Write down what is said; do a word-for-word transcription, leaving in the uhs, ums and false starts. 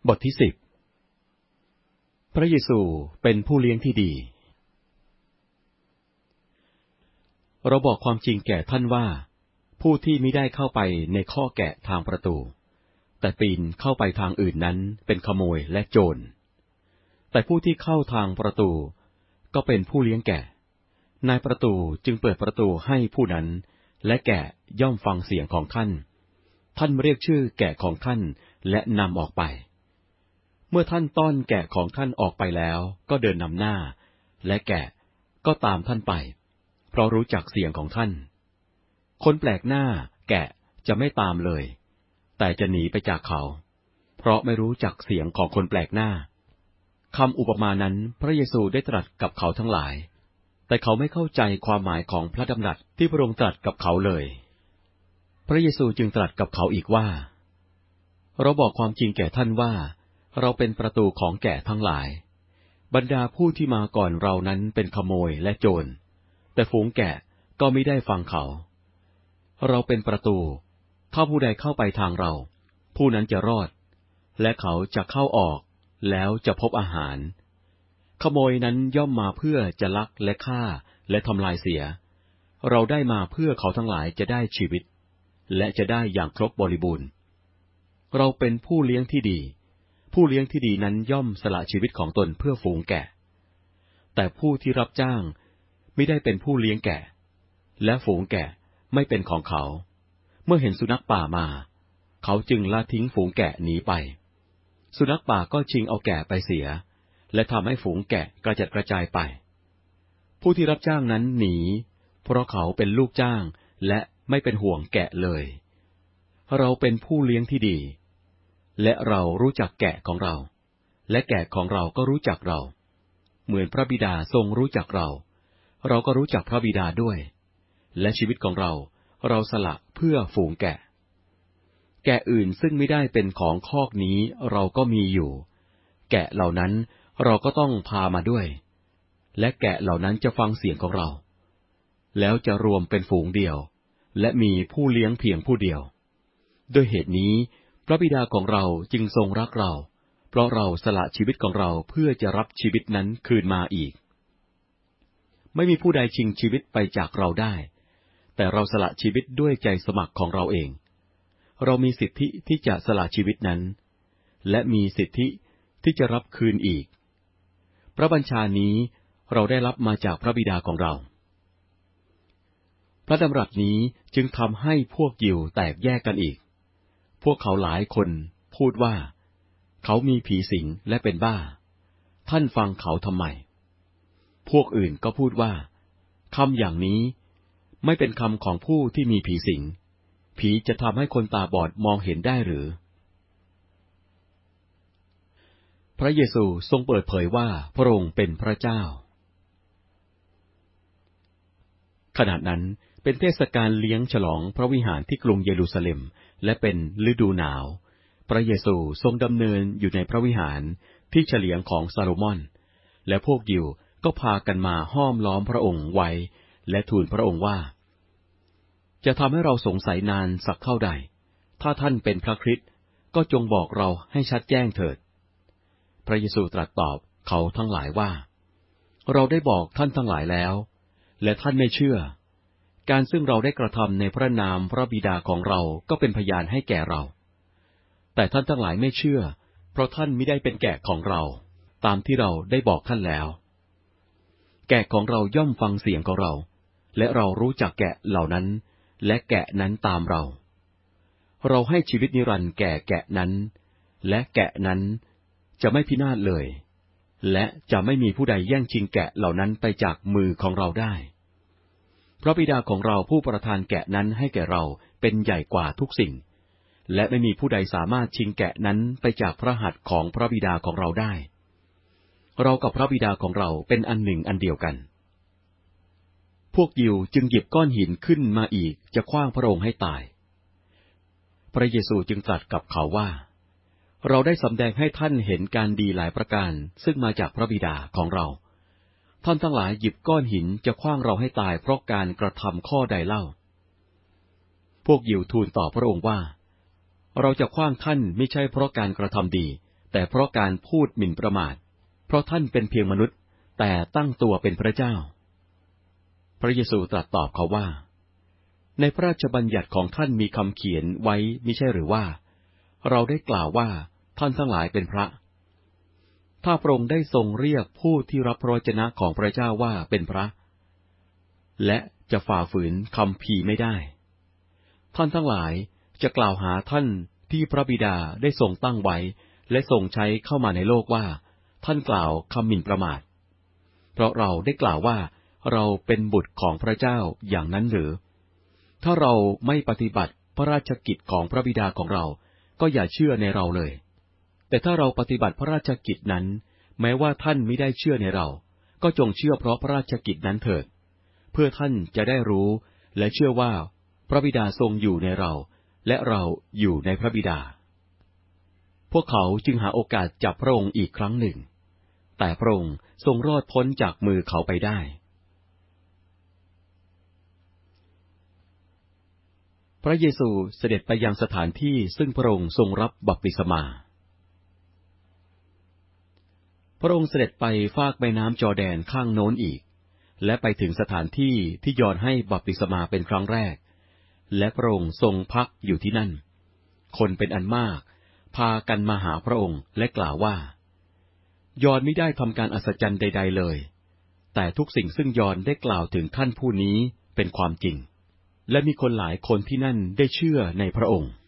บทที่สิบพระเยซูเป็นผู้เลี้ยงที่ดีเราบอกความจริงแก่ท่านว่าผู้ที่มิได้เข้าไปในข้อแกะทางประตูแต่ปีนเข้าไปทางอื่นนั้นเป็นขโมยและโจรแต่ผู้ที่เข้าทางประตูก็เป็นผู้เลี้ยงแกะนายประตูจึงเปิดประตูให้ผู้นั้นและแกะย่อมฟังเสียงของท่านท่านเรียกชื่อแกะของท่านและนำออกไปเมื่อท่านต้อนแกะของท่านออกไปแล้วก็เดินนำหน้าและแกะก็ตามท่านไปเพราะรู้จักเสียงของท่านคนแปลกหน้าแกะจะไม่ตามเลยแต่จะหนีไปจากเขาเพราะไม่รู้จักเสียงของคนแปลกหน้าคำอุปมานั้นพระเยซูได้ตรัสกับเขาทั้งหลายแต่เขาไม่เข้าใจความหมายของพระดำรัสที่พระองค์ตรัสกับเขาเลยพระเยซูจึงตรัสกับเขาอีกว่าเราบอกความจริงแก่ท่านว่าเราเป็นประตูของแกะทั้งหลายบรรดาผู้ที่มาก่อนเรานั้นเป็นขโมยและโจรแต่ฝูงแกะก็มิได้ฟังเขาเราเป็นประตูถ้าผู้ใดเข้าไปทางเราผู้นั้นจะรอดและเขาจะเข้าออกแล้วจะพบอาหารขโมยนั้นย่อมมาเพื่อจะลักและฆ่าและทำลายเสียเราได้มาเพื่อเขาทั้งหลายจะได้ชีวิตและจะได้อย่างครบบริบูรณ์เราเป็นผู้เลี้ยงที่ดีผู้เลี้ยงที่ดีนั้นย่อมสละชีวิตของตนเพื่อฝูงแกะแต่ผู้ที่รับจ้างไม่ได้เป็นผู้เลี้ยงแกะและฝูงแกะไม่เป็นของเขาเมื่อเห็นสุนัขป่ามาเขาจึงละทิ้งฝูงแกะหนีไปสุนัขป่าก็ชิงเอาแกะไปเสียและทำให้ฝูงแกะกระจัดกระจายไปผู้ที่รับจ้างนั้นหนีเพราะเขาเป็นลูกจ้างและไม่เป็นห่วงแกะเลยเราเป็นผู้เลี้ยงที่ดีและเรารู้จักแกะของเราและแกะของเราก็รู้จักเราเหมือนพระบิดาทรงรู้จักเราเราก็รู้จักพระบิดาด้วยและชีวิตของเราเราสละเพื่อฝูงแกะแกะอื่นซึ่งไม่ได้เป็นของคอกนี้เราก็มีอยู่แกะเหล่านั้นเราก็ต้องพามาด้วยและแกะเหล่านั้นจะฟังเสียงของเราแล้วจะรวมเป็นฝูงเดียวและมีผู้เลี้ยงเพียงผู้เดียวด้วยเหตุนี้พระบิดาของเราจึงทรงรักเราเพราะเราสละชีวิตของเราเพื่อจะรับชีวิตนั้นคืนมาอีกไม่มีผู้ใดชิงชีวิตไปจากเราได้แต่เราสละชีวิตด้วยใจสมัครของเราเองเรามีสิทธิที่จะสละชีวิตนั้นและมีสิทธิที่จะรับคืนอีกพระบัญชานี้เราได้รับมาจากพระบิดาของเราพระดำรัสนี้จึงทำให้พวกยิวแตกแยกกันอีกพวกเขาหลายคนพูดว่าเขามีผีสิงและเป็นบ้าท่านฟังเขาทำไมพวกอื่นก็พูดว่าคำอย่างนี้ไม่เป็นคำของผู้ที่มีผีสิงผีจะทำให้คนตาบอดมองเห็นได้หรือพระเยซูทรงเปิดเผยว่าพระองค์เป็นพระเจ้าขณะนั้นเป็นเทศกาลเลี้ยงฉลองพระวิหารที่กรุงเยรูซาเล็มและเป็นฤดูหนาวพระเยซูทรงดำเนินอยู่ในพระวิหารที่เฉลียงของซาโลมอนและพวกยิวก็พากันมาห้อมล้อมพระองค์ไว้และทูลพระองค์ว่าจะทำให้เราสงสัยนานสักเท่าใดถ้าท่านเป็นพระคริสต์ก็จงบอกเราให้ชัดแจ้งเถิดพระเยซูตรัสตอบเขาทั้งหลายว่าเราได้บอกท่านทั้งหลายแล้วและท่านไม่เชื่อการซึ่งเราได้กระทำในพระนามพระบิดาของเราก็เป็นพยานให้แก่เราแต่ท่านทั้งหลายไม่เชื่อเพราะท่านไม่ได้เป็นแกะของเราตามที่เราได้บอกท่านแล้วแกะของเราย่อมฟังเสียงของเราและเรารู้จักแกะเหล่านั้นและแกะนั้นตามเราเราให้ชีวิตนิรันดร์แก่แกะนั้นและแกะนั้นจะไม่พินาศเลยและจะไม่มีผู้ใดแย่งชิงแกะเหล่านั้นไปจากมือของเราได้พระบิดาของเราผู้ประทานแกะนั้นให้แก่เราเป็นใหญ่กว่าทุกสิ่งและไม่มีผู้ใดสามารถชิงแกะนั้นไปจากพระหัตถ์ของพระบิดาของเราได้เรากับพระบิดาของเราเป็นอันหนึ่งอันเดียวกันพวกยิวจึงหยิบก้อนหินขึ้นมาอีกจะขว้างพระองค์ให้ตายพระเยซูจึงตรัสกับเขาว่าเราได้สำแดงให้ท่านเห็นการดีหลายประการซึ่งมาจากพระบิดาของเราท่านทั้งหลายหยิบก้อนหินจะขว้างเราให้ตายเพราะการกระทำข้อใดเล่าพวกยิวทูลตอบพระองค์ว่าเราจะขว้างท่านไม่ใช่เพราะการกระทำดีแต่เพราะการพูดหมิ่นประมาทเพราะท่านเป็นเพียงมนุษย์แต่ตั้งตัวเป็นพระเจ้าพระเยซูตรัสตอบเขาว่าในพระราชบัญญัติของท่านมีคำเขียนไว้มิใช่หรือว่าเราได้กล่าวว่าท่านทั้งหลายเป็นพระถ้าพระองค์ได้ทรงเรียกผู้ที่รับพระวจนะของพระเจ้าว่าเป็นพระและจะฝ่าฝืนคำพีร์ไม่ได้ท่านทั้งหลายจะกล่าวหาท่านที่พระบิดาได้ทรงตั้งไว้และทรงใช้เข้ามาในโลกว่าท่านกล่าวคำหมิ่นประมาทเพราะเราได้กล่าวว่าเราเป็นบุตรของพระเจ้าอย่างนั้นหรือถ้าเราไม่ปฏิบัติพระราชกิจของพระบิดาของเราก็อย่าเชื่อในเราเลยแต่ถ้าเราปฏิบัติพระราชกิจนั้นแม้ว่าท่านไม่ได้เชื่อในเราก็จงเชื่อเพราะพระราชกิจนั้นเถิดเพื่อท่านจะได้รู้และเชื่อว่าพระบิดาทรงอยู่ในเราและเราอยู่ในพระบิดาพวกเขาจึงหาโอกาสจับพระองค์อีกครั้งหนึ่งแต่พระองค์ทรงรอดพ้นจากมือเขาไปได้พระเยซูเสด็จไปยังสถานที่ซึ่งพระองค์ทรงรับบัพติศมาพระองค์เสด็จไปฟากแม่น้ำจอร์แดนข้างโน้นอีกและไปถึงสถานที่ที่ยอห์นให้บัพติศมาเป็นครั้งแรกและพระองค์ทรงพักอยู่ที่นั่นคนเป็นอันมากพากันมาหาพระองค์และกล่าวว่ายอห์นไม่ได้ทำการอัศจรรย์ใดๆเลยแต่ทุกสิ่งซึ่งยอห์นได้กล่าวถึงท่านผู้นี้เป็นความจริงและมีคนหลายคนที่นั่นได้เชื่อในพระองค์